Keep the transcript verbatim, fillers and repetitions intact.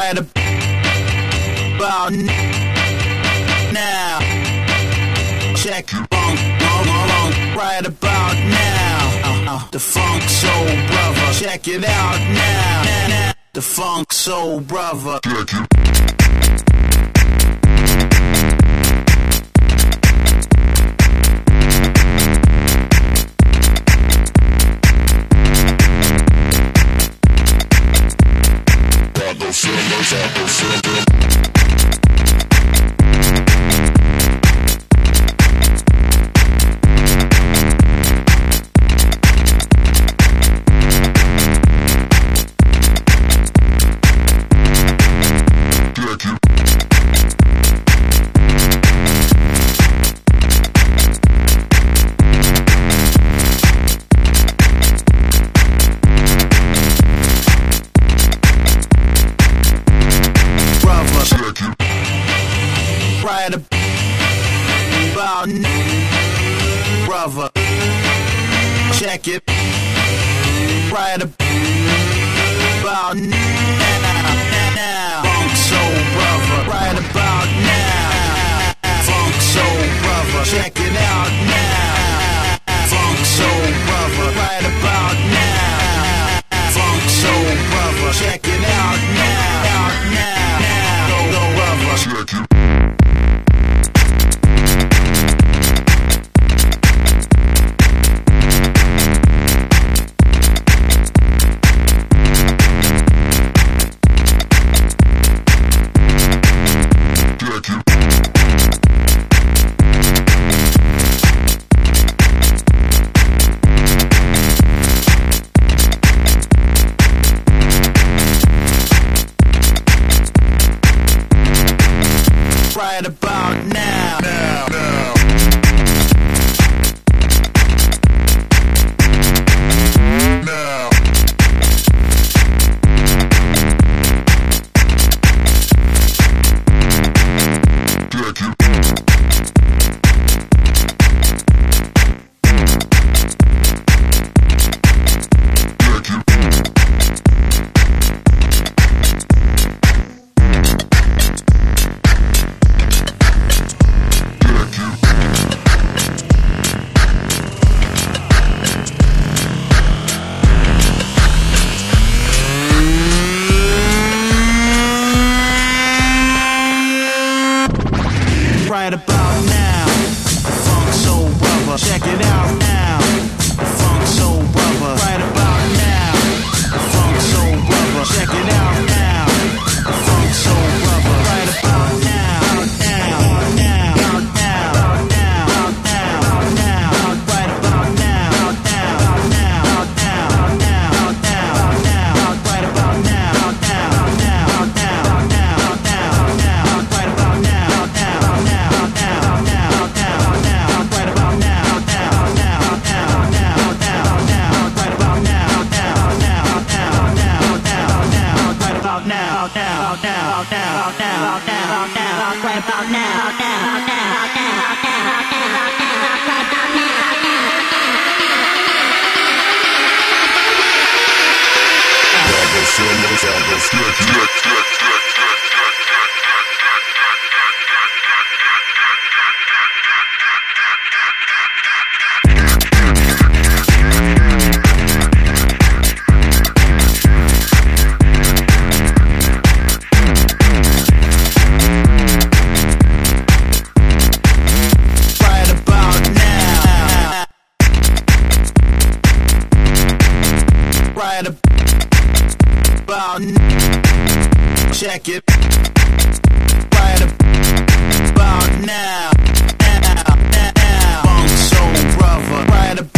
right about now. Check your funk, right about now. The Funk Soul Brother, check it out now. The Funk Soul Brother. Check it. Right about now, brother. Check it. Right about now. Funk Soul Brother. Right about now. Funk Soul Brother. Check it out now. Funk Soul Brother. Right about now. Funk Soul Brother. Check it out now. Out now. Go, go, brother. Check it. Right about now. Now, now. Now. Check it. Right about now, Funk Soul Brother. Check it out now, Funk Soul Brother. Right about now, Funk Soul Brother. Check it out now, Funk Soul Brother. Right about now, now, now, now, now, now, now. Right about now, now, now, now, now, now, now. Right about now, now, now, now, now, now, now. Right about now, now, now. Now, now, now, now, now, now, now, now, right about now, now, now, now, now, now, right about now, right about check it. Right about now, now, now. Funk Soul Brother. Right about